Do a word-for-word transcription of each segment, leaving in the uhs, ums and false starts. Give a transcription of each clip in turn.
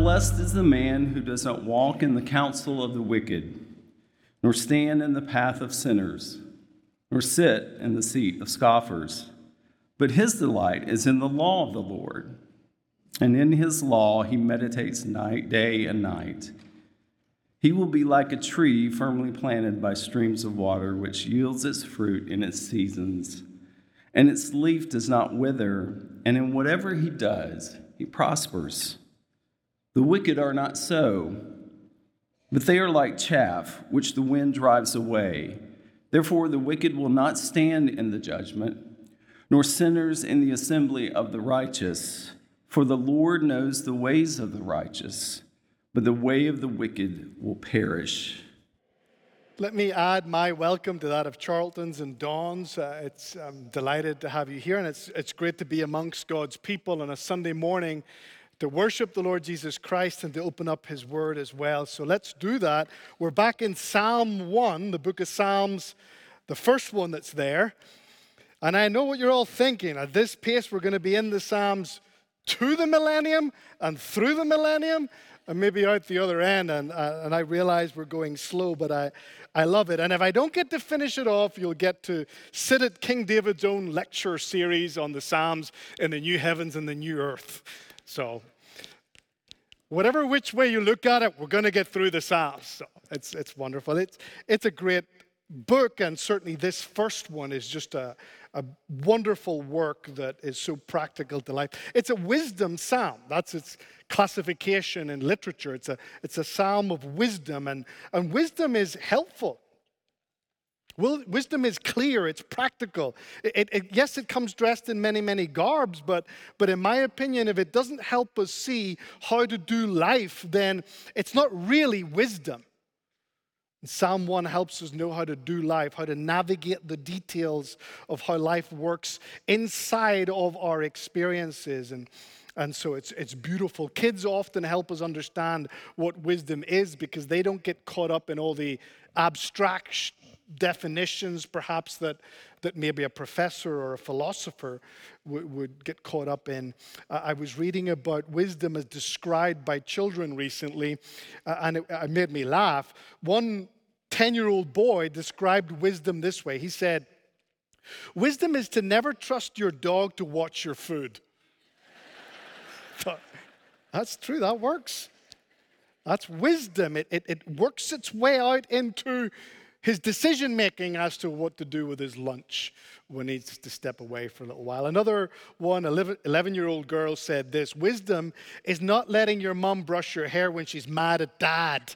blessed is the man who does not walk in the counsel of the wicked, nor stand in the path of sinners, nor sit in the seat of scoffers. But his delight is in the law of the Lord, and in his law he meditates night, day and night. He will be like a tree firmly planted by streams of water, which yields its fruit in its seasons, and its leaf does not wither, and in whatever he does, he prospers. The wicked are not so, but they are like chaff, which the wind drives away. Therefore, the wicked will not stand in the judgment, nor sinners in the assembly of the righteous. For the Lord knows the ways of the righteous, but the way of the wicked will perish. Let me add my welcome to that of Charlton's and Dawn's. Uh, it's I'm delighted to have you here, and it's it's great to be amongst God's people on a Sunday morning to worship the Lord Jesus Christ and to open up his word as well. So let's do that. We're back in Psalm one, the book of Psalms, the first one that's there. And I know what you're all thinking. At this pace, we're going to be in the Psalms to the millennium and through the millennium and maybe out the other end. And, uh, and I realize we're going slow, but I, I love it. And if I don't get to finish it off, you'll get to sit at King David's own lecture series on the Psalms in the new heavens and the new earth. So whatever which way you look at it, we're going to get through the Psalms. So it's it's wonderful. It's it's a great book, and certainly this first one is just a, a wonderful work that is so practical to life. It's a wisdom psalm. That's its classification in literature. It's a it's a psalm of wisdom, and, and wisdom is helpful. Wisdom is clear, it's practical. It, it, yes, it comes dressed in many, many garbs, but, but in my opinion, if it doesn't help us see how to do life, then it's not really wisdom. And Psalm one helps us know how to do life, how to navigate the details of how life works inside of our experiences. And, and so it's, it's beautiful. Kids often help us understand what wisdom is because they don't get caught up in all the abstract definitions perhaps that, that maybe a professor or a philosopher w- would get caught up in. Uh, I was reading about wisdom as described by children recently, uh, and it, it made me laugh. One ten-year-old boy described wisdom this way. He said, "Wisdom is to never trust your dog to watch your food." That's true, that works. That's wisdom. It, it, it works its way out into his decision-making as to what to do with his lunch when he needs to step away for a little while. Another one, eleven-year-old girl said this: "Wisdom is not letting your mom brush your hair when she's mad at dad."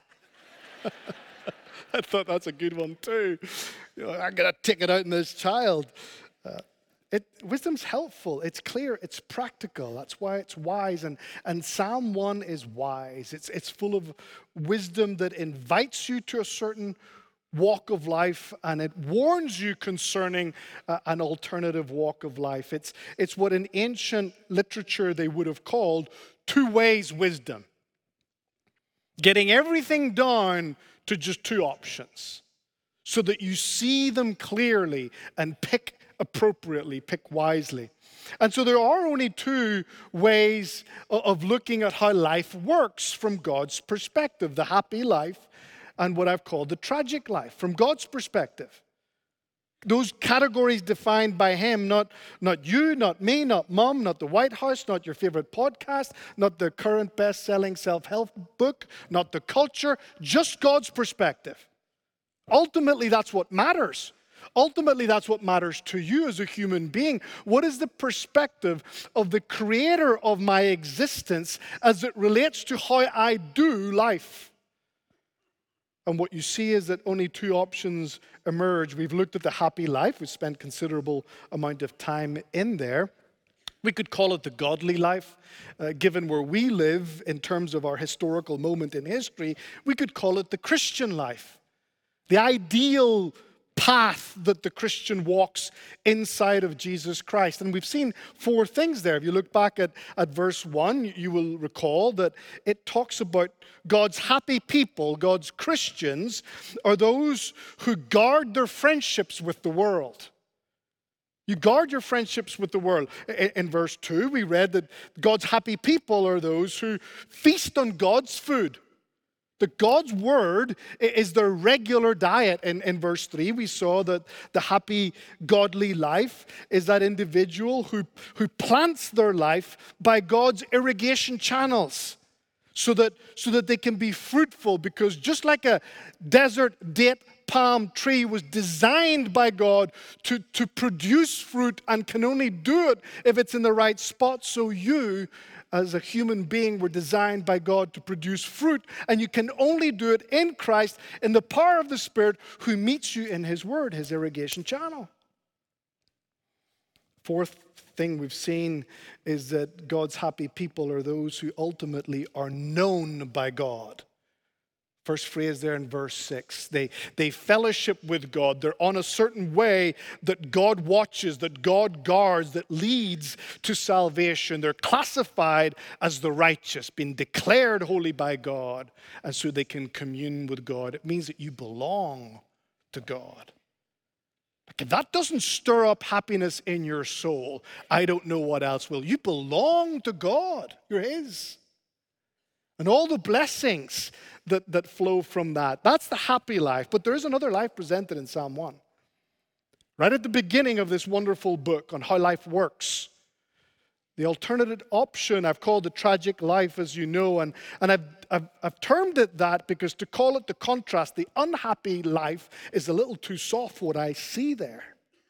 I thought that's a good one too. You know, I'm going to take it out in this child. Uh, it, wisdom's helpful. It's clear. It's practical. That's why it's wise. And, and Psalm one is wise. It's, it's full of wisdom that invites you to a certain walk of life, and it warns you concerning uh, an alternative walk of life. It's, it's what in ancient literature they would have called two ways wisdom. Getting everything down to just two options so that you see them clearly and pick appropriately, pick wisely. And so there are only two ways of looking at how life works from God's perspective: the happy life and what I've called the tragic life, from God's perspective. Those categories defined by him, not, not you, not me, not mom, not the White House, not your favorite podcast, not the current best-selling self-help book, not the culture, just God's perspective. Ultimately, that's what matters. Ultimately, that's what matters to you as a human being. What is the perspective of the creator of my existence as it relates to how I do life? And what you see is that only two options emerge. We've looked at the happy life. We've spent considerable amount of time in there. We could call it the godly life. Uh, given where we live in terms of our historical moment in history, we could call it the Christian life. The ideal path that the Christian walks inside of Jesus Christ. And we've seen four things there. If you look back at, at verse one, you will recall that it talks about God's happy people, God's Christians, are those who guard their friendships with the world. You guard your friendships with the world. In, in verse two, we read that God's happy people are those who feast on God's food. That God's word is their regular diet. In, in verse three, we saw that the happy, godly life is that individual who, who plants their life by God's irrigation channels so that, so that they can be fruitful. Because just like a desert date palm tree was designed by God to, to produce fruit and can only do it if it's in the right spot, so you, as a human being, were designed by God to produce fruit, and you can only do it in Christ, in the power of the Spirit who meets you in His Word, His irrigation channel. Fourth thing we've seen is that God's happy people are those who ultimately are known by God. First phrase there in verse six. They, they fellowship with God. They're on a certain way that God watches, that God guards, that leads to salvation. They're classified as the righteous, been declared holy by God, and so they can commune with God. It means that you belong to God. If that doesn't stir up happiness in your soul, I don't know what else will. You belong to God. You're His. And all the blessings that, that flow from that. That's the happy life. But there is another life presented in Psalm one. Right at the beginning of this wonderful book on how life works. The alternative option I've called the tragic life, as you know. And, and I've, I've, I've termed it that because to call it the contrast, the unhappy life, is a little too soft for what I see there.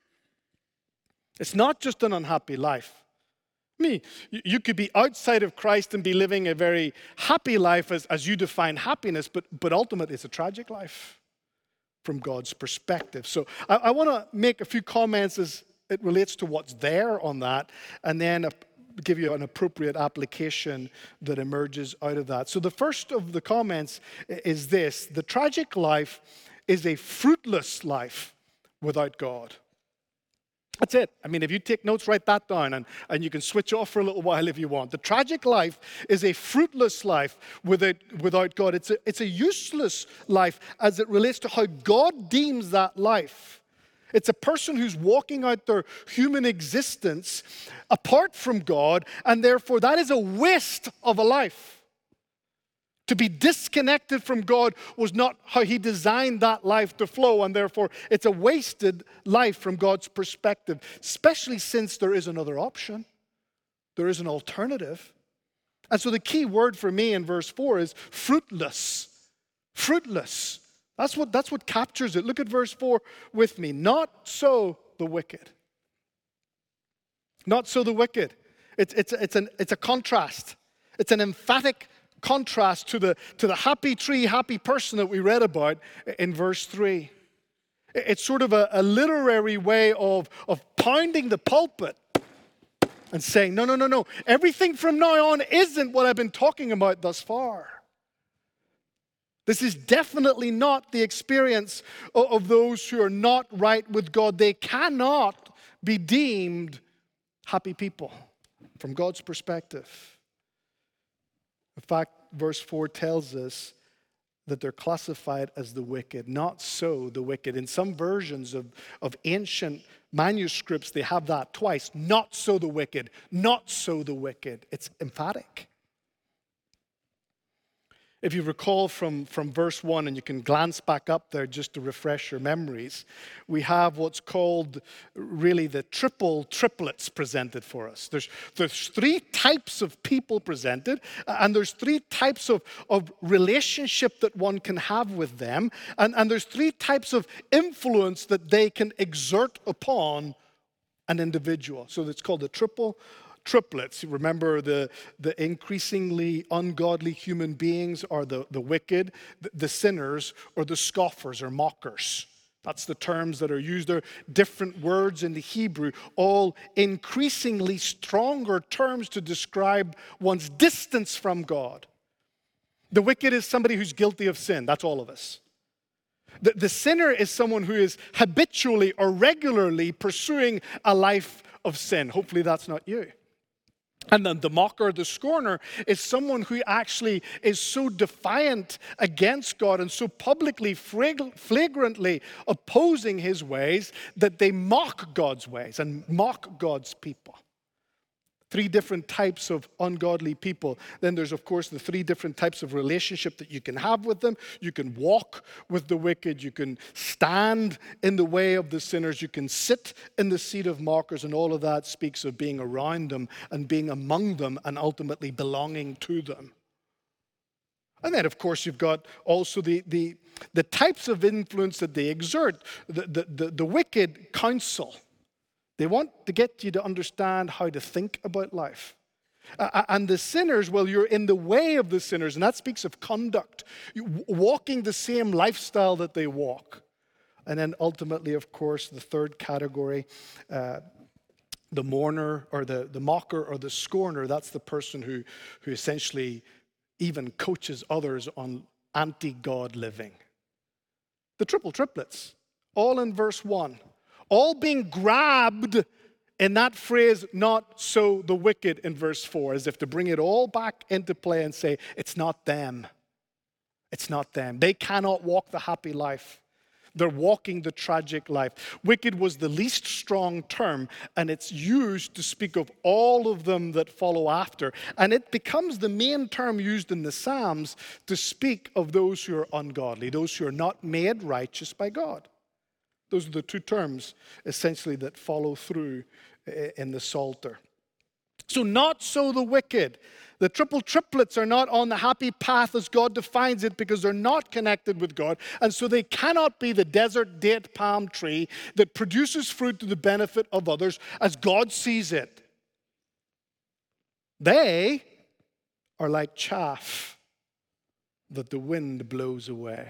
It's not just an unhappy life. Me, you could be outside of Christ and be living a very happy life as, as you define happiness, but, but ultimately it's a tragic life from God's perspective. So I, I want to make a few comments as it relates to what's there on that, and then a, give you an appropriate application that emerges out of that. So the first of the comments is this: the tragic life is a fruitless life without God. That's it. I mean, if you take notes, write that down, and, and you can switch off for a little while if you want. The tragic life is a fruitless life without, without God. It's a, it's a useless life as it relates to how God deems that life. It's a person who's walking out their human existence apart from God, and therefore that is a waste of a life. To be disconnected from God was not how He designed that life to flow, and therefore it's a wasted life from God's perspective, especially since there is another option. There is an alternative. And so the key word for me in verse four is fruitless. Fruitless. That's what, that's what captures it. Look at verse four with me. Not so the wicked. Not so the wicked. It's, it's, it's, an, it's a contrast. It's an emphatic contrast to the, to the happy tree, happy person that we read about in verse three. It's sort of a, a literary way of, of pounding the pulpit and saying, no, no, no, no. Everything from now on isn't what I've been talking about thus far. This is definitely not the experience of, of those who are not right with God. They cannot be deemed happy people from God's perspective. In fact, verse four tells us that they're classified as the wicked. Not so the wicked. In some versions of, of ancient manuscripts, they have that twice. Not so the wicked. Not so the wicked. It's emphatic. If you recall from, from verse one, and you can glance back up there just to refresh your memories, we have what's called really the triple triplets presented for us. There's, there's three types of people presented, and there's three types of, of relationship that one can have with them, and, and there's three types of influence that they can exert upon an individual. So it's called the triple triplets. Remember, the, the increasingly ungodly human beings are the, the wicked, the, the sinners, or the scoffers or mockers. That's the terms that are used. There are different words in the Hebrew, all increasingly stronger terms to describe one's distance from God. The wicked is somebody who's guilty of sin. That's all of us. The, the sinner is someone who is habitually or regularly pursuing a life of sin. Hopefully that's not you. And then the mocker, the scorner, is someone who actually is so defiant against God and so publicly, flagrantly opposing his ways that they mock God's ways and mock God's people. Three different types of ungodly people. Then there's, of course, the three different types of relationship that you can have with them. You can walk with the wicked. You can stand in the way of the sinners. You can sit in the seat of mockers. And all of that speaks of being around them and being among them and ultimately belonging to them. And then, of course, you've got also the, the, the types of influence that they exert. The, the, the, the wicked counsel. They want to get you to understand how to think about life. Uh, and the sinners, well, you're in the way of the sinners, and that speaks of conduct. You, walking the same lifestyle that they walk. And then ultimately, of course, the third category, uh, the mourner or the, the mocker or the scorner, that's the person who, who essentially even coaches others on anti-God living. The triple triplets, all in verse one. All being grabbed in that phrase, not so the wicked in verse four, as if to bring it all back into play and say, it's not them. It's not them. They cannot walk the happy life. They're walking the tragic life. Wicked was the least strong term, and it's used to speak of all of them that follow after. And it becomes the main term used in the Psalms to speak of those who are ungodly, those who are not made righteous by God. Those are the two terms, essentially, that follow through in the Psalter. So not so the wicked. The triple triplets are not on the happy path as God defines it because they're not connected with God. And so they cannot be the desert date palm tree that produces fruit to the benefit of others as God sees it. They are like chaff that the wind blows away.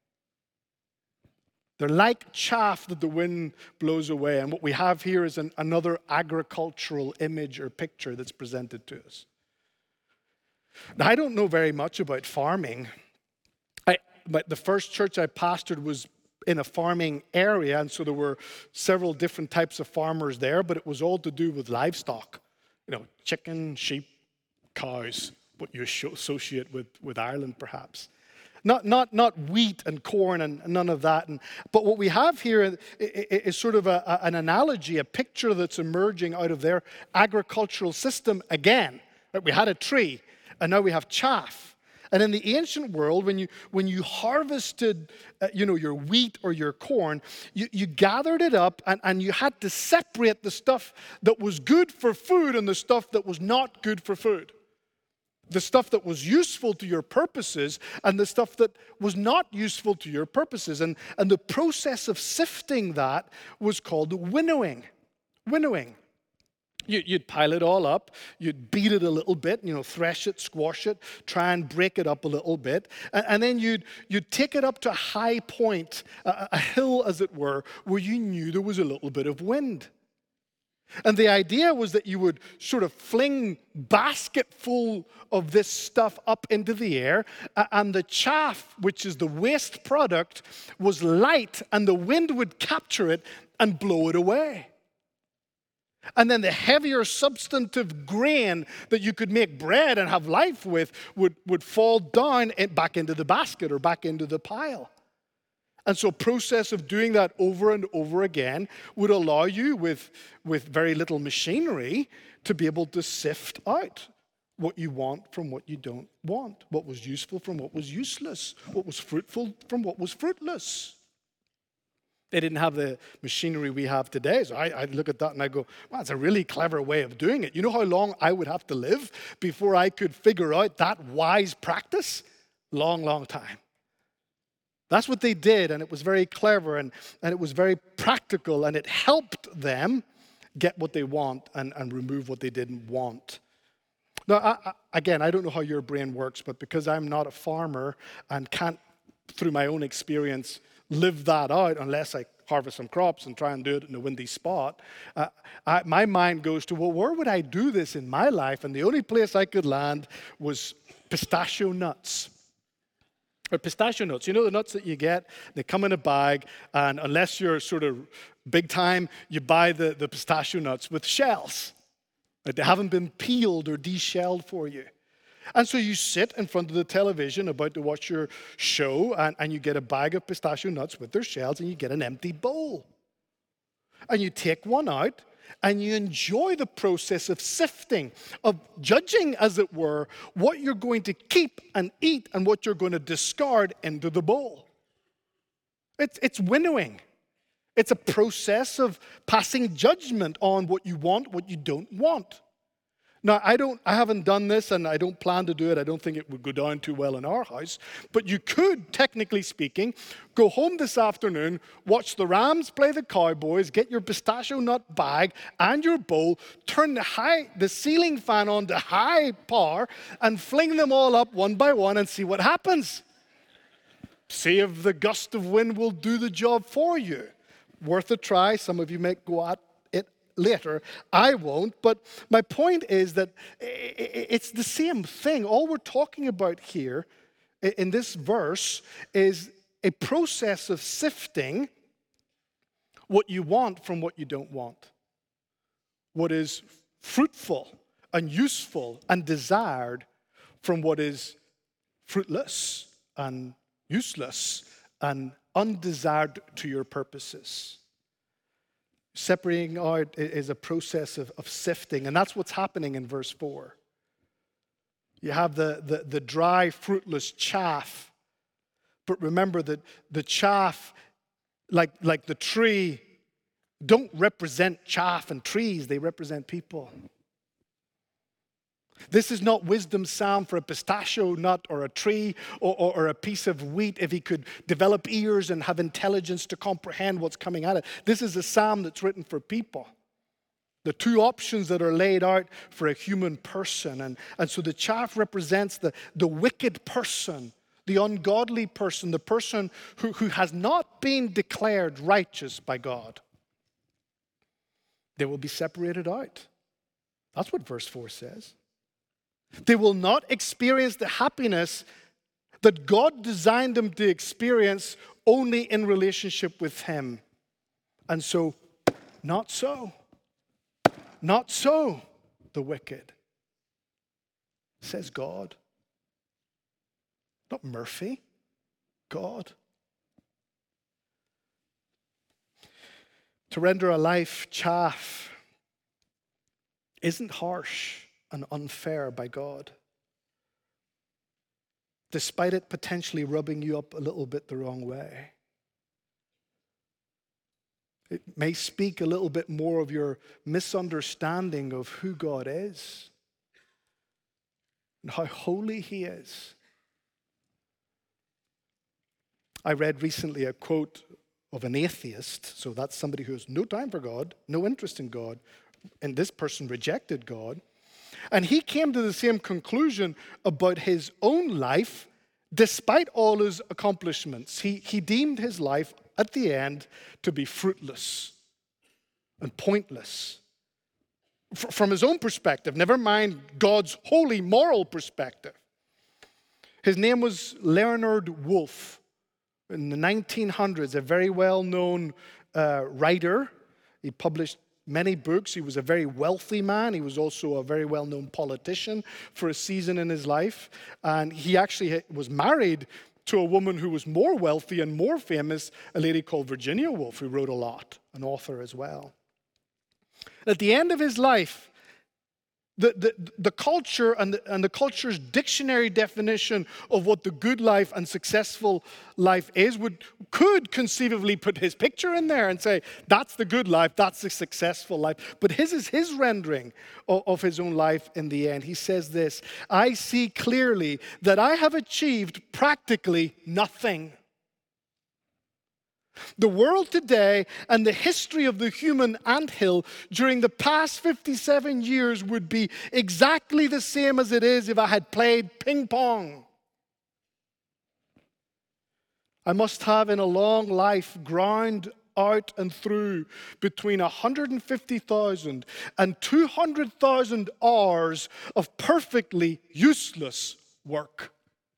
They're like chaff that the wind blows away. And what we have here is an, another agricultural image or picture that's presented to us. Now, I don't know very much about farming. I, but the first church I pastored was in a farming area, and so there were several different types of farmers there, but it was all to do with livestock. You know, chicken, sheep, cows, what you associate with, with Ireland, perhaps. Not, not, not wheat and corn and none of that. And, but what we have here is sort of a, a, an analogy, a picture that's emerging out of their agricultural system again. We had a tree, and now we have chaff. And in the ancient world, when you, when you harvested uh, you know, your wheat or your corn, you, you gathered it up and, and you had to separate the stuff that was good for food and the stuff that was not good for food. The stuff that was useful to your purposes and the stuff that was not useful to your purposes. And, and the process of sifting that was called winnowing. Winnowing. You, you'd pile it all up, you'd beat it a little bit, you know, thresh it, squash it, try and break it up a little bit. And, and then you'd, you'd take it up to a high point, a, a hill as it were, where you knew there was a little bit of wind. And the idea was that you would sort of fling basketful of this stuff up into the air, and the chaff, which is the waste product, was light, and the wind would capture it and blow it away. And then the heavier substantive grain that you could make bread and have life with would, would fall down back into the basket or back into the pile. And so a process of doing that over and over again would allow you with, with very little machinery to be able to sift out what you want from what you don't want, what was useful from what was useless, what was fruitful from what was fruitless. They didn't have the machinery we have today. So I, I look at that and I go, wow, that's a really clever way of doing it. You know how long I would have to live before I could figure out that wise practice? Long, long time. That's what they did, and it was very clever, and, and it was very practical, and it helped them get what they want and, and remove what they didn't want. Now, I, I, again, I don't know how your brain works, but because I'm not a farmer and can't, through my own experience, live that out unless I harvest some crops and try and do it in a windy spot, uh, I, my mind goes to, well, where would I do this in my life? And the only place I could land was pistachio nuts. Or pistachio nuts, you know the nuts that you get, they come in a bag, and unless you're sort of big time, you buy the, the pistachio nuts with shells. They haven't been peeled or deshelled for you. And so you sit in front of the television about to watch your show, and, and you get a bag of pistachio nuts with their shells, and you get an empty bowl. And you take one out, and you enjoy the process of sifting, of judging, as it were, what you're going to keep and eat and what you're going to discard into the bowl. It's, it's winnowing. It's a process of passing judgment on what you want, what you don't want. Now, I don't, I haven't done this, and I don't plan to do it. I don't think it would go down too well in our house. But you could, technically speaking, go home this afternoon, watch the Rams play the Cowboys, get your pistachio nut bag and your bowl, turn the high, the ceiling fan on to high power, and fling them all up one by one and see what happens. See if the gust of wind will do the job for you. Worth a try. Some of you may go at it later. I won't. But my point is that it's the same thing. All we're talking about here in this verse is a process of sifting what you want from what you don't want. What is fruitful and useful and desired from what is fruitless and useless and undesired to your purposes. Separating out is a process of, of sifting, and that's what's happening in verse four. You have the, the, the dry, fruitless chaff, but remember that the chaff, like, like the tree, don't represent chaff and trees, they represent people. This is not wisdom's psalm for a pistachio nut or a tree or, or, or a piece of wheat if he could develop ears and have intelligence to comprehend what's coming at it. This is a psalm that's written for people. The two options that are laid out for a human person. And, and so the chaff represents the, the wicked person, the ungodly person, the person who, who has not been declared righteous by God. They will be separated out. That's what verse four says. They will not experience the happiness that God designed them to experience only in relationship with Him. And so, not so. Not so, the wicked, says God. Not Murphy, God. To render a life chaff isn't harsh and unfair by God, despite it potentially rubbing you up a little bit the wrong way. It may speak a little bit more of your misunderstanding of who God is and how holy He is. I read recently a quote of an atheist, so that's somebody who has no time for God, no interest in God, and this person rejected God. And he came to the same conclusion about his own life, despite all his accomplishments. He, he deemed his life at the end to be fruitless and pointless. F- from his own perspective, never mind God's holy moral perspective. His name was Leonard Woolf. In the nineteen hundreds, a very well-known uh, writer. He published many books. He was a very wealthy man. He was also a very well-known politician for a season in his life. And he actually was married to a woman who was more wealthy and more famous, a lady called Virginia Woolf, who wrote a lot, an author as well. At the end of his life, the, the, the culture and the, and the culture's dictionary definition of what the good life and successful life is would could conceivably put his picture in there and say, that's the good life, that's the successful life. But his is his rendering of, of his own life in the end. He says this, I see clearly that I have achieved practically nothing. The world today and the history of the human anthill during the past fifty-seven years would be exactly the same as it is if I had played ping pong. I must have in a long life ground out and through between one hundred fifty thousand and two hundred thousand hours of perfectly useless work.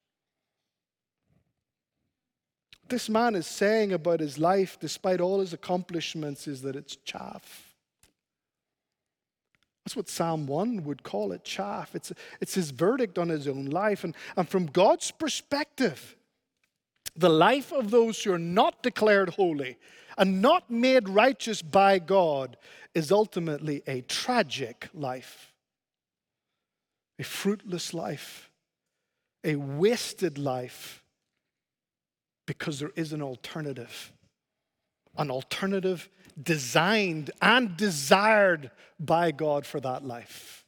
This man is saying about his life, despite all his accomplishments, is that it's chaff. That's what Psalm one would call it, chaff. It's, it's his verdict on his own life. And, and from God's perspective, the life of those who are not declared holy and not made righteous by God is ultimately a tragic life, a fruitless life, a wasted life, because there is an alternative. An alternative designed and desired by God for that life.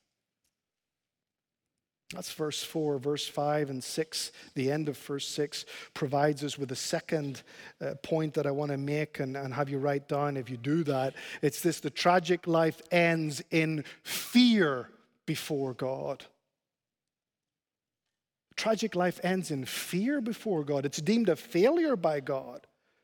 That's verse four. Verse five and six, the end of verse six, provides us with a second uh, point that I want to make and, and have you write down if you do that. It's this: the tragic life ends in fear before God. Tragic life ends in fear before God. It's deemed a failure by God.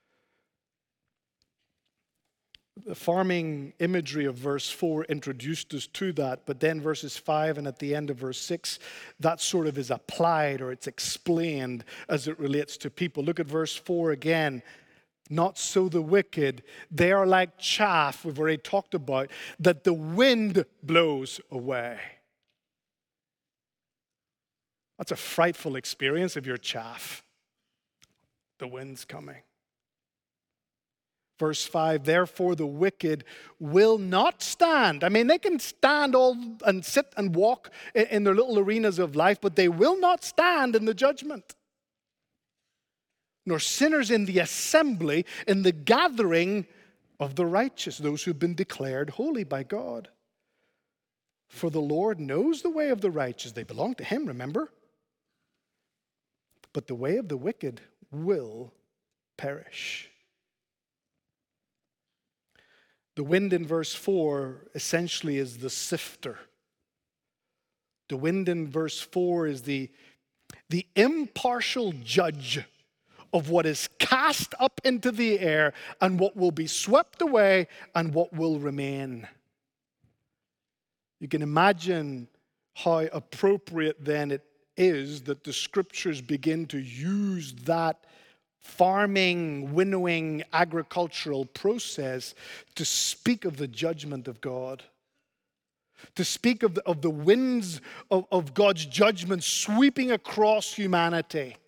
The farming imagery of verse four introduced us to that, but then verses five and at the end of verse six, that sort of is applied or it's explained as it relates to people. Look at verse four again. Not so the wicked. They are like chaff, we've already talked about, that the wind blows away. That's a frightful experience if you're chaff. The wind's coming. Verse five, therefore the wicked will not stand. I mean, they can stand all and sit and walk in their little arenas of life, but they will not stand in the judgment. Nor sinners in the assembly, in the gathering of the righteous, those who've been declared holy by God. For the Lord knows the way of the righteous. They belong to him, remember? But the way of the wicked will perish. The wind in verse four essentially is the sifter. The wind in verse four is the, the impartial judge of what is cast up into the air and what will be swept away and what will remain. You can imagine how appropriate then it is that the scriptures begin to use that farming, winnowing, agricultural process to speak of the judgment of God, to speak of the, of the winds of, of God's judgment sweeping across humanity.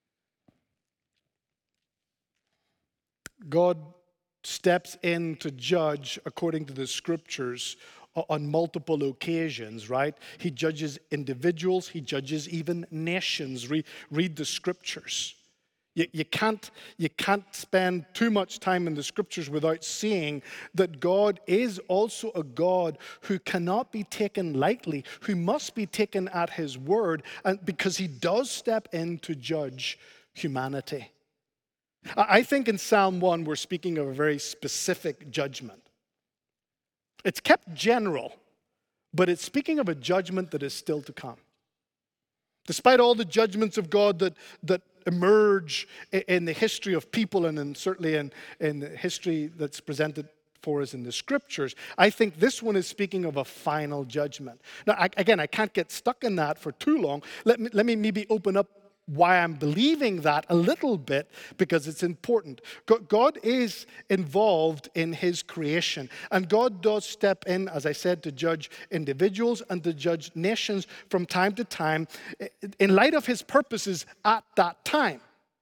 God steps in to judge according to the scriptures on multiple occasions, right? He judges individuals, he judges even nations. Re- read the scriptures. You, you, can't, you can't spend too much time in the scriptures without seeing that God is also a God who cannot be taken lightly, who must be taken at his word, and because he does step in to judge humanity. I think in Psalm one we're speaking of a very specific judgment. It's kept general, but it's speaking of a judgment that is still to come. Despite all the judgments of God that, that emerge in the history of people and in, certainly in, in the history that's presented for us in the scriptures, I think this one is speaking of a final judgment. Now, I, again, I can't get stuck in that for too long. Let me, let me maybe open up why I'm believing that a little bit, because it's important. God is involved in his creation, and God does step in, as I said, to judge individuals and to judge nations from time to time in light of his purposes at that time.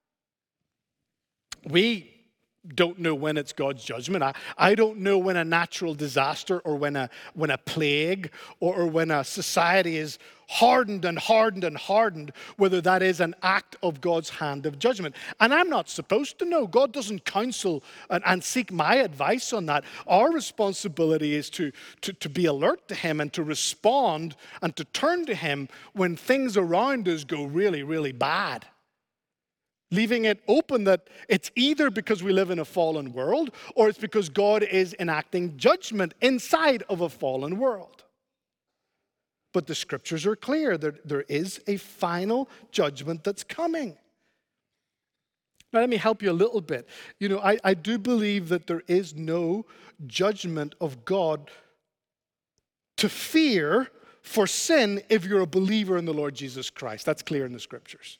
We don't know when it's God's judgment. I, I don't know when a natural disaster or when a when a plague or, or when a society is hardened and hardened and hardened, whether that is an act of God's hand of judgment. And I'm not supposed to know. God doesn't counsel and, and seek my advice on that. Our responsibility is to, to, to be alert to him and to respond and to turn to him when things around us go really, really bad. Leaving it open that it's either because we live in a fallen world or it's because God is enacting judgment inside of a fallen world. But the scriptures are clear that there is a final judgment that's coming. Now, let me help you a little bit. You know, I, I do believe that there is no judgment of God to fear for sin if you're a believer in the Lord Jesus Christ. That's clear in the scriptures.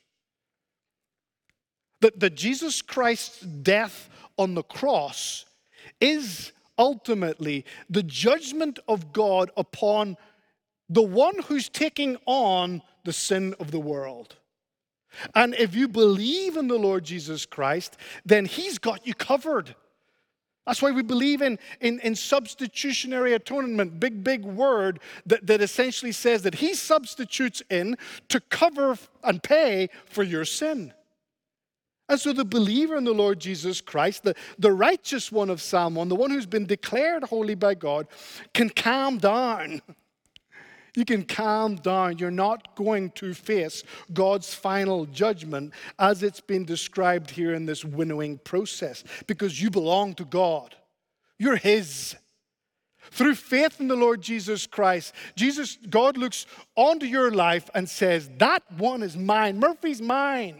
That, that Jesus Christ's death on the cross is ultimately the judgment of God upon the one who's taking on the sin of the world. And if you believe in the Lord Jesus Christ, then he's got you covered. That's why we believe in, in, in substitutionary atonement, big, big word that, that essentially says that he substitutes in to cover and pay for your sin. And so the believer in the Lord Jesus Christ, the, the righteous one of Psalm one, the one who's been declared holy by God, can calm down. You can calm down. You're not going to face God's final judgment as it's been described here in this winnowing process, because you belong to God. You're his. Through faith in the Lord Jesus Christ, Jesus, God looks onto your life and says, that one is mine. Murphy's mine.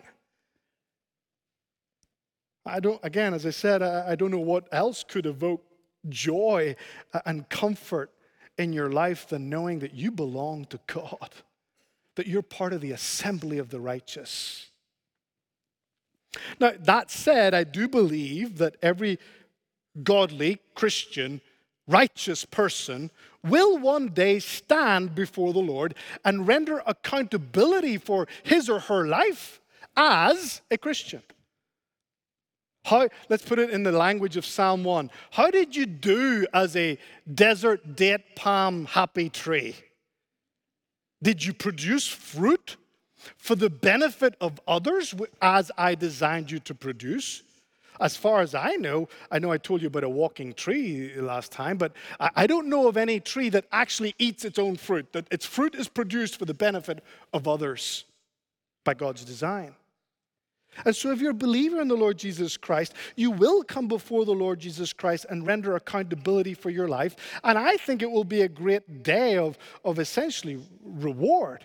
I don't, again, as I said, I, I don't know what else could evoke joy and comfort in your life than knowing that you belong to God, that you're part of the assembly of the righteous. Now, that said, I do believe that every godly, Christian, righteous person will one day stand before the Lord and render accountability for his or her life as a Christian. How, let's put it in the language of Psalm one. How did you do as a desert date palm happy tree? Did you produce fruit for the benefit of others as I designed you to produce? As far as I know, I know I told you about a walking tree last time, but I don't know of any tree that actually eats its own fruit, that its fruit is produced for the benefit of others by God's design. And so if you're a believer in the Lord Jesus Christ, you will come before the Lord Jesus Christ and render accountability for your life. And I think it will be a great day of, of essentially reward.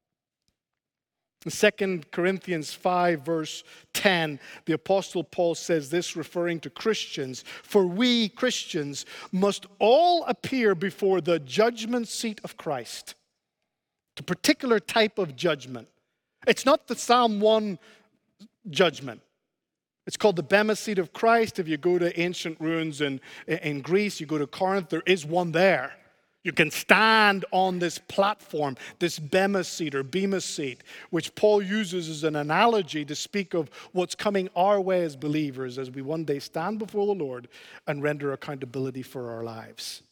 In Second Corinthians five, verse ten, the Apostle Paul says this, referring to Christians, "For we Christians must all appear before the judgment seat of Christ." The particular type of judgment. It's not the Psalm one judgment. It's called the Bema seat of Christ. If you go to ancient ruins in, in Greece, you go to Corinth, there is one there. You can stand on this platform, this Bema seat or Bema seat, which Paul uses as an analogy to speak of what's coming our way as believers as we one day stand before the Lord and render accountability for our lives.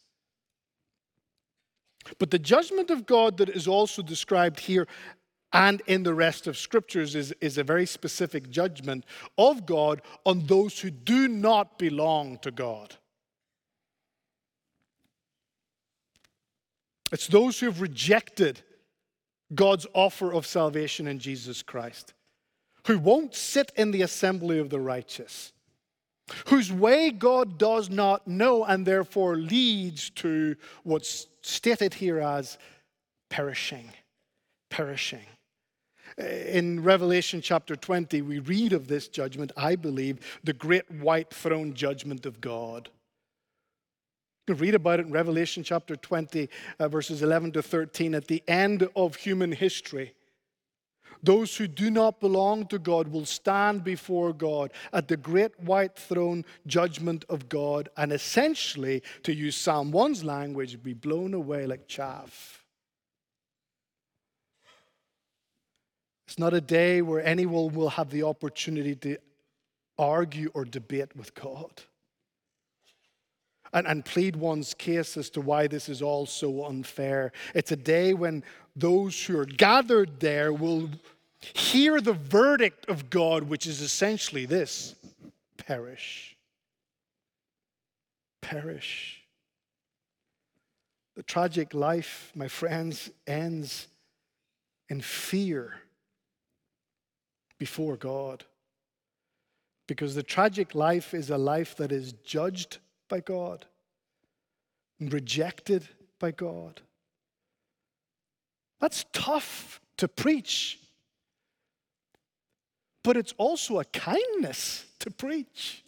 But the judgment of God that is also described here and in the rest of scriptures is, is a very specific judgment of God on those who do not belong to God. It's those who have rejected God's offer of salvation in Jesus Christ, who won't sit in the assembly of the righteous, whose way God does not know and therefore leads to what's stated here as perishing, perishing. In Revelation chapter twenty, we read of this judgment, I believe, the great white throne judgment of God. You can read about it in Revelation chapter twenty, uh, verses eleven to thirteen, at the end of human history. Those who do not belong to God will stand before God at the great white throne judgment of God and essentially, to use Psalm one's language, be blown away like chaff. It's not a day where anyone will have the opportunity to argue or debate with God and, and plead one's case as to why this is all so unfair. It's a day when those who are gathered there will hear the verdict of God, which is essentially this: perish. Perish. The tragic life, my friends, ends in fear before God. Because the tragic life is a life that is judged by God and rejected by God. That's tough to preach. But it's also a kindness to preach.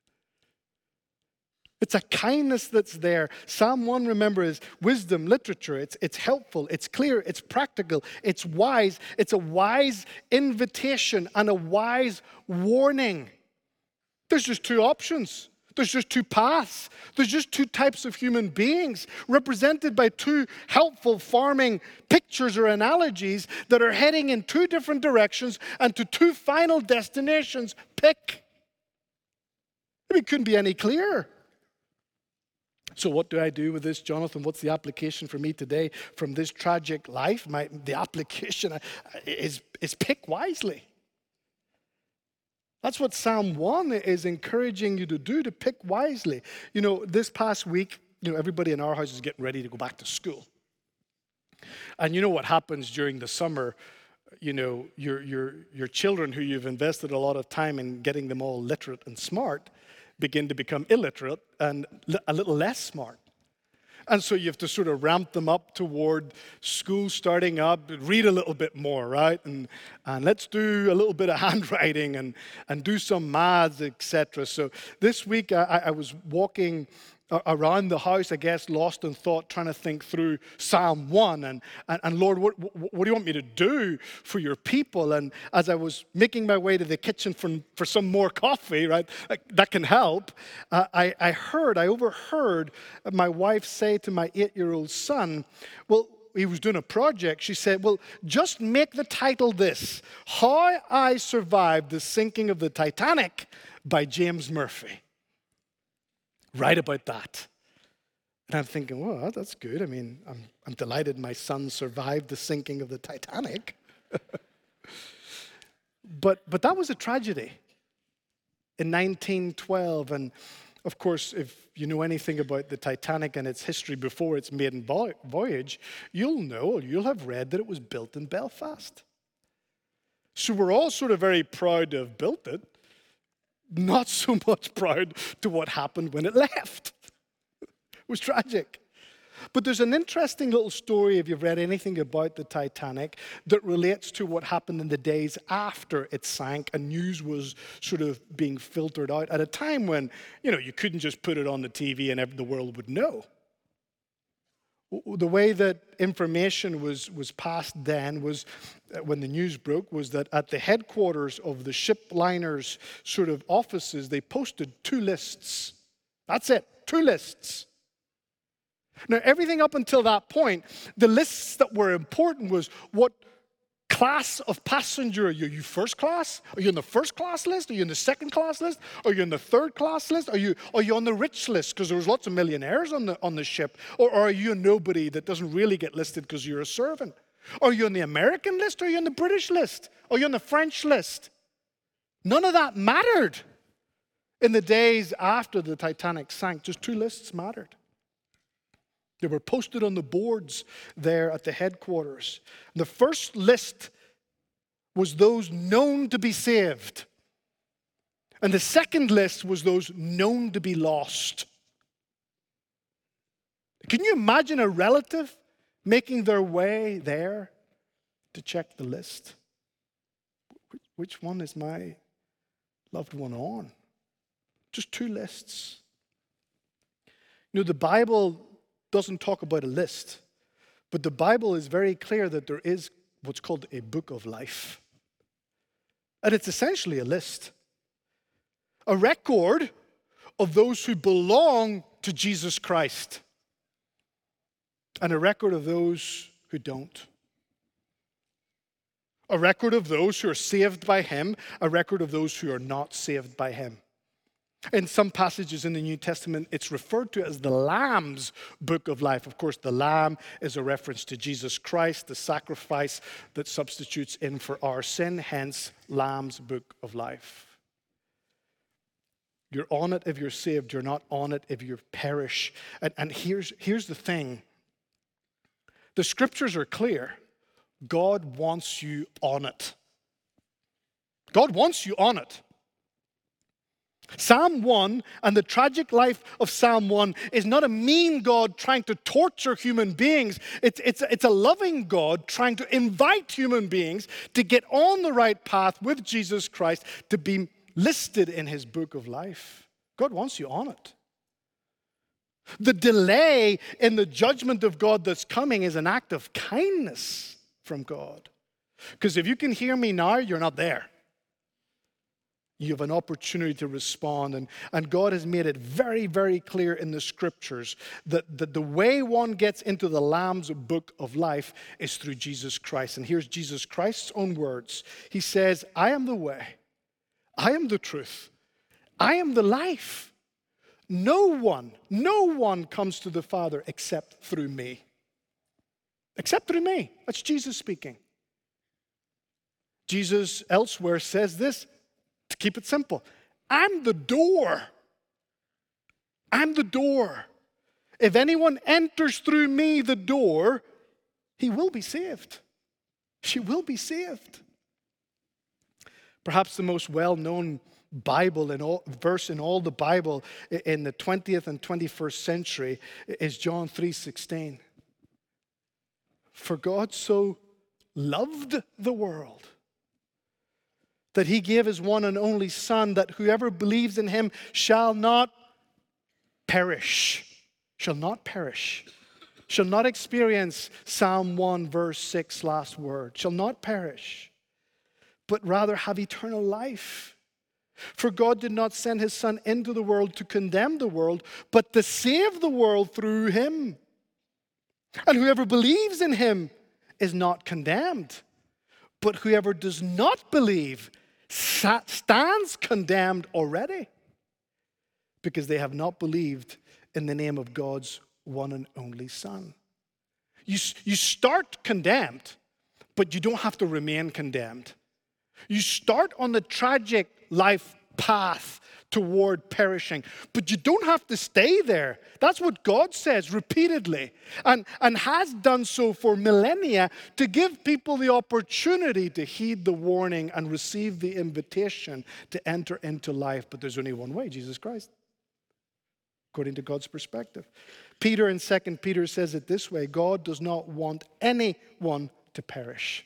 It's a kindness that's there. Psalm one, remember, is wisdom, literature. It's, it's helpful, it's clear, it's practical, it's wise. It's a wise invitation and a wise warning. There's just two options. There's just two paths. There's just two types of human beings represented by two helpful farming pictures or analogies that are heading in two different directions and to two final destinations. Pick. I mean, it couldn't be any clearer. So what do I do with this, Jonathan? What's the application for me today from this tragic life? My, the application is, is pick wisely. That's what Psalm one is encouraging you to do, to pick wisely. You know, this past week, you know, everybody in our house is getting ready to go back to school. And you know what happens during the summer? You know, your, your, your children who you've invested a lot of time in getting them all literate and smart begin to become illiterate and a little less smart. And so you have to sort of ramp them up toward school starting up, read a little bit more, right? And and let's do a little bit of handwriting and, and do some maths, et cetera. So this week I, I was walking around the house, I guess, lost in thought, trying to think through Psalm one. And, and, and Lord, what, what, what do you want me to do for your people? And as I was making my way to the kitchen for, for some more coffee, right, that can help, uh, I, I heard, I overheard my wife say to my eight-year-old son, well, he was doing a project. She said, well, just make the title this, How I Survived the Sinking of the Titanic by James Murphy. Write about that. And I'm thinking, well, that's good. I mean, I'm, I'm delighted my son survived the sinking of the Titanic. but, but that was a tragedy in nineteen twelve. And of course, if you know anything about the Titanic and its history before its maiden voyage, you'll know, you'll have read that it was built in Belfast. So we're all sort of very proud to have built it. Not so much proud to what happened when it left. It was tragic. But there's an interesting little story, if you've read anything about the Titanic, that relates to what happened in the days after it sank and news was sort of being filtered out at a time when, you know, you couldn't just put it on the T V and the world would know. The way that information was, was passed then was, when the news broke, was that at the headquarters of the ship liners' sort of offices, they posted two lists. That's it, two lists. Now, everything up until that point, the lists that were important was what class of passenger are you? Are you first class? Are you in the first class list? Are you in the second class list? Are you in the third class list? Are you are you on the rich list because there was lots of millionaires on the on the ship? Or, or are you a nobody that doesn't really get listed because you're a servant? Are you on the American list? Or are you on the British list? Are you on the French list? None of that mattered in the days after the Titanic sank. Just two lists mattered. They were posted on the boards there at the headquarters. The first list was those known to be saved. And the second list was those known to be lost. Can you imagine a relative making their way there to check the list? Which one is my loved one on? Just two lists. You know, the Bible doesn't talk about a list, but the Bible is very clear that there is what's called a book of life. And it's essentially a list, a record of those who belong to Jesus Christ, and a record of those who don't. A record of those who are saved by Him, a record of those who are not saved by Him. In some passages in the New Testament, it's referred to as the Lamb's book of life. Of course, the Lamb is a reference to Jesus Christ, the sacrifice that substitutes in for our sin, hence Lamb's book of life. You're on it if you're saved. You're not on it if you perish. And, and here's, here's the thing. The scriptures are clear. God wants you on it. God wants you on it. Psalm one and the tragic life of Psalm one is not a mean God trying to torture human beings. It's, it's, it's a loving God trying to invite human beings to get on the right path with Jesus Christ, to be listed in His book of life. God wants you on it. The delay in the judgment of God that's coming is an act of kindness from God. Because if you can hear me now, you're not there. you have an opportunity to respond. And, and God has made it very, very clear in the scriptures that, that the way one gets into the Lamb's book of life is through Jesus Christ. And here's Jesus Christ's own words. He says, I am the way, I am the truth, I am the life. No one, no one comes to the Father except through me. Except through me. That's Jesus speaking. Jesus elsewhere says this, to keep it simple. I'm the door. I'm the door. If anyone enters through me, the door, he will be saved. She will be saved. Perhaps the most well-known Bible and all, verse in all the Bible in the twentieth and twenty-first century is John three sixteen. For God so loved the world that he gave his one and only Son, that whoever believes in him shall not perish, shall not perish, shall not experience Psalm one verse six last word, shall not perish, but rather have eternal life. For God did not send his Son into the world to condemn the world, but to save the world through him. And whoever believes in him is not condemned, but whoever does not believe stands condemned already, because they have not believed in the name of God's one and only Son. You, you start condemned, but you don't have to remain condemned. You start on the tragic life path toward perishing, but you don't have to stay there. That's what God says repeatedly, and, and has done so for millennia, to give people the opportunity to heed the warning and receive the invitation to enter into life. But there's only one way, Jesus Christ, according to God's perspective. Peter in Second Peter says it this way: God does not want anyone to perish,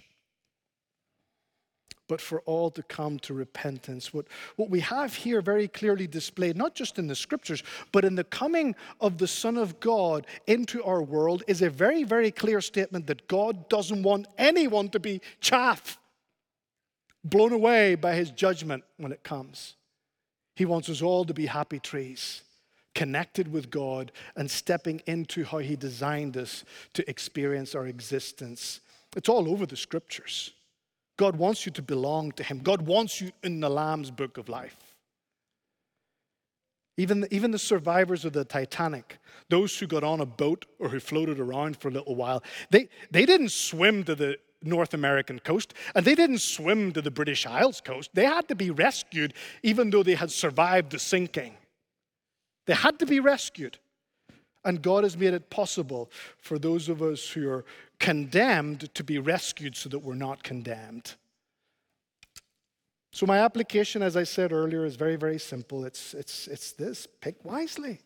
but for all to come to repentance. What, what we have here very clearly displayed, not just in the scriptures, but in the coming of the Son of God into our world, is a very, very clear statement that God doesn't want anyone to be chaff, blown away by his judgment when it comes. He wants us all to be happy trees, connected with God and stepping into how he designed us to experience our existence. It's all over the scriptures. God wants you to belong to him. God wants you in the Lamb's book of life. Even the, even the survivors of the Titanic, those who got on a boat or who floated around for a little while, they, they didn't swim to the North American coast, and they didn't swim to the British Isles coast. They had to be rescued even though they had survived the sinking. They had to be rescued. And God has made it possible for those of us who are condemned to be rescued so that we're not condemned. So my application, as I said earlier, is very, very simple. It's, it's, it's this: pick wisely.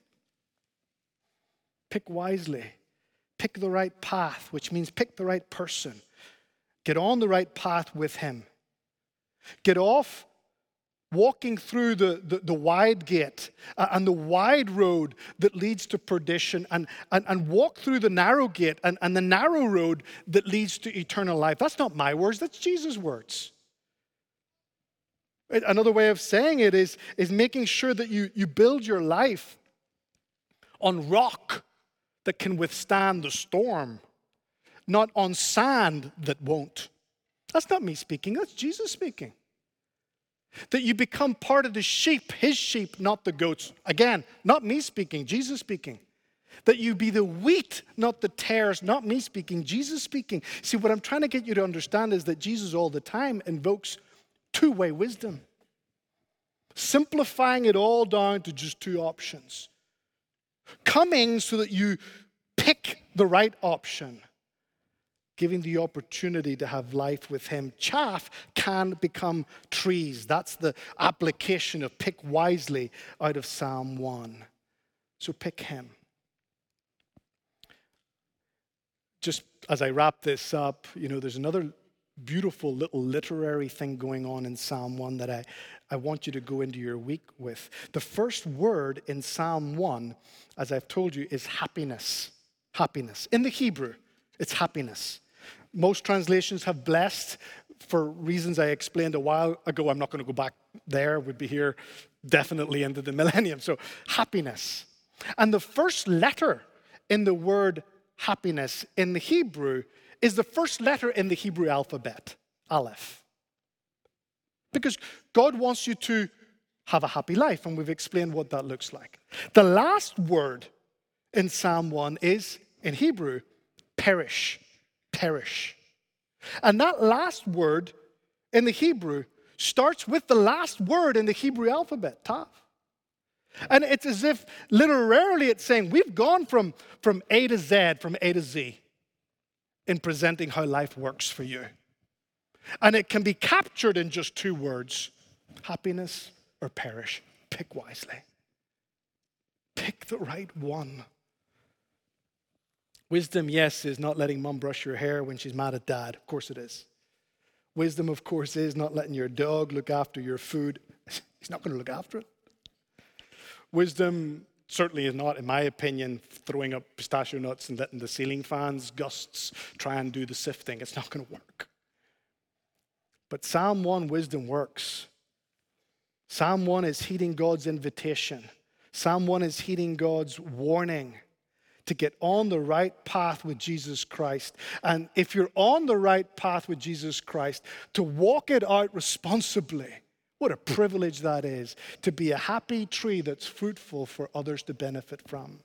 Pick wisely. Pick the right path, which means pick the right person. Get on the right path with him. Get off walking through the, the, the wide gate uh, and the wide road that leads to perdition, and, and, and walk through the narrow gate and, and the narrow road that leads to eternal life. That's not my words, that's Jesus' words. Another way of saying it is, is making sure that you, you build your life on rock that can withstand the storm, not on sand that won't. That's not me speaking, that's Jesus speaking. That you become part of the sheep, his sheep, not the goats. Again, not me speaking, Jesus speaking. That you be the wheat, not the tares, not me speaking, Jesus speaking. See, what I'm trying to get you to understand is that Jesus all the time invokes two-way wisdom, simplifying it all down to just two options. Coming so that you pick the right option, giving the opportunity to have life with him. Chaff can become trees. That's the application of pick wisely out of Psalm one. So pick him. Just as I wrap this up, you know, there's another beautiful little literary thing going on in Psalm one that I, I want you to go into your week with. The first word in Psalm one, as I've told you, is happiness. Happiness. In the Hebrew, it's happiness. Most translations have blessed. for reasons I explained a while ago. I'm not going to go back there. We'd be here definitely into the millennium. So happiness. And the first letter in the word happiness in the Hebrew is the first letter in the Hebrew alphabet, Aleph. Because God wants you to have a happy life, and we've explained what that looks like. The last word in Psalm one is, in Hebrew, perish, perish. And that last word in the Hebrew starts with the last word in the Hebrew alphabet, Tav. And it's as if literally it's saying we've gone from, from A to Z, from A to Z in presenting how life works for you. And it can be captured in just two words, happiness or perish. Pick wisely. Pick the right one. Wisdom, yes, is not letting mom brush your hair when she's mad at dad. Of course it is. Wisdom, of course, is not letting your dog look after your food. He's not going to look after it. Wisdom certainly is not, in my opinion, throwing up pistachio nuts and letting the ceiling fans, gusts, try and do the sifting. It's not going to work. But Psalm one, wisdom works. Psalm one is heeding God's invitation. Psalm one is heeding God's warning to get on the right path with Jesus Christ. And if you're on the right path with Jesus Christ, to walk it out responsibly. What a privilege that is, to be a happy tree that's fruitful for others to benefit from.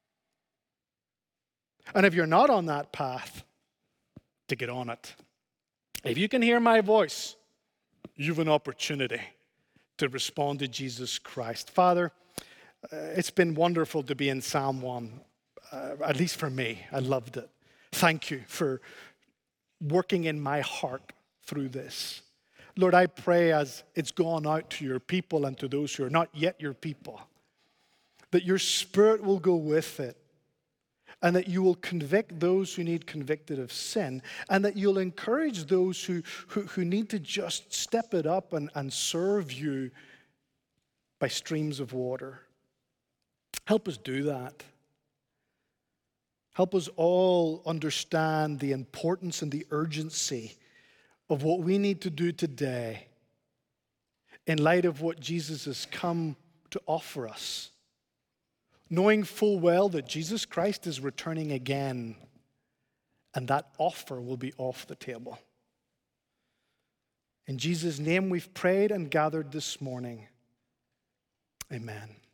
And if you're not on that path, to get on it. If you can hear my voice, you have an opportunity to respond to Jesus Christ. Father, uh, it's been wonderful to be in Psalm one, uh, at least for me. I loved it. Thank you for working in my heart through this. Lord, I pray as it's gone out to your people and to those who are not yet your people, that your Spirit will go with it, and that you will convict those who need convicted of sin, and that you'll encourage those who, who, who need to just step it up and, and serve you by streams of water. Help us do that. Help us all understand the importance and the urgency of what we need to do today in light of what Jesus has come to offer us, knowing full well that Jesus Christ is returning again, and that offer will be off the table. In Jesus' name we've prayed and gathered this morning. Amen.